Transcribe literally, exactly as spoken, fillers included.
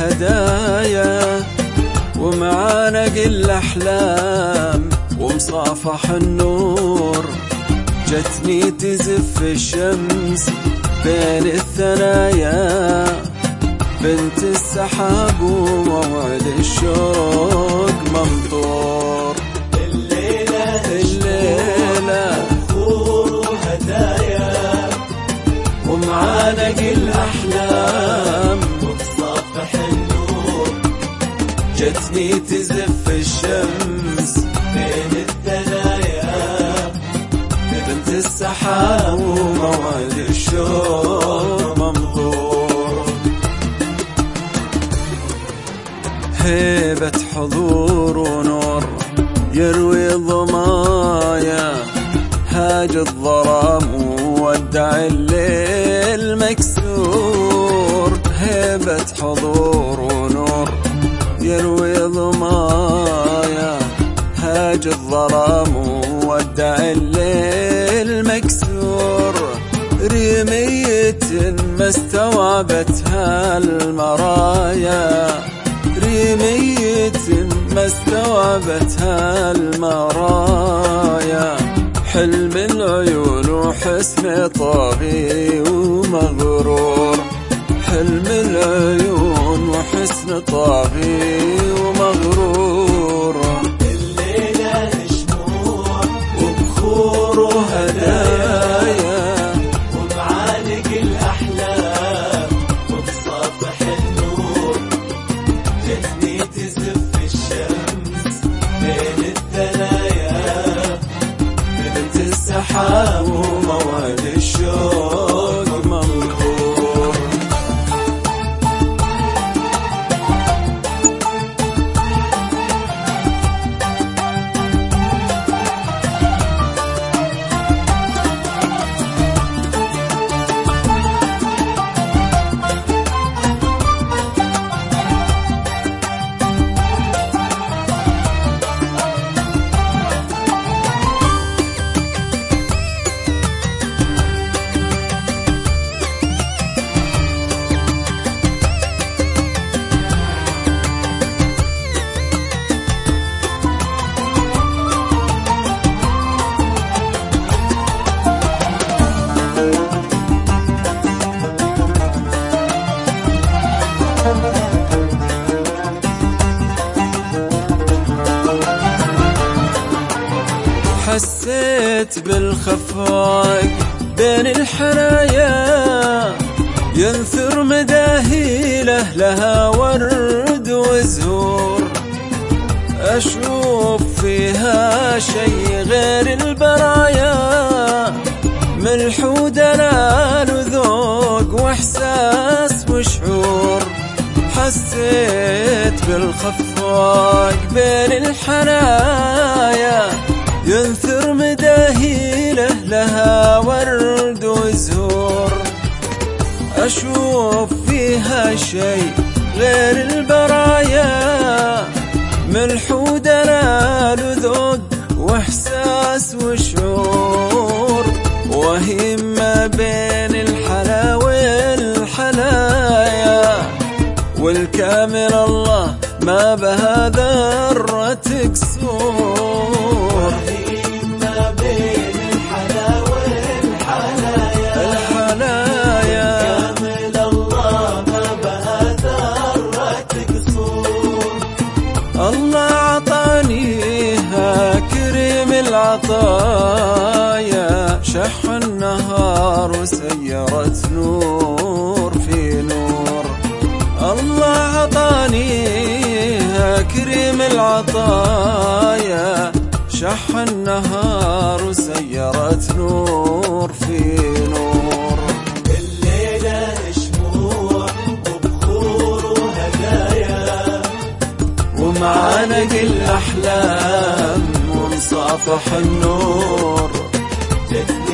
وهدايا، ومعانق الأحلام ومصافح النور. جتني تزف الشمس بين الثنايا، بنت السحاب وموعد الشوق ممطور. الليلة الليلة بخور وهدايا، ومعانق الأحلام ومصافح النور. جتني تزف الشمس بين الثنايا، بنت السحاب وموعد الشوق ممطور. هيبة حضور ونور يروي ضمايا، هاج الظلام وودع الليل مكسور. هيبة حضور ونور يروي ضمايا، هاج الظلام وودع الليل مكسور. ريمية ما استوعبتها المرايا، ريمية ما استوعبتها المرايا. حلم العيون وحسن طاغي ومغرور، حلم العيون وحسن طاغي ومغرور. الليلة شموع وبخور وهدايا، ومعانق الأحلام ومصافح النور. جتني تزف الشمس بين الثنايا، بنت السحاب وموعد الشوق ممطور. حسيت بالخفاق بين الحنايا، ينثر مداهيله لها ورد وزهور. أشوف فيها شي غير البرايا، ملح ودلال وذوق وإحساس وشعور. حسيت بالخفاق بين الحنايا، ينثر مداهيله لها ورد وزهور. أشوف فيها شي غير البرايا، ملح ودلال وذوق وإحساس وشعور. وهي ما بين الحلا والحلايا، والكامل الله ما بها ذرة قصور. ما بين الحلا والحلايا، الحلايا كامل الله ما بها ذرة قصور. الله عطانيها كريم العطايا، شح النهار وسيرت نور في نور. الله عطانيها كريم العطايا، شح النهار وسيرت نور في نور. الليلة شموع وبخور وهدايا، ومعانق الأحلام ومصافح النور.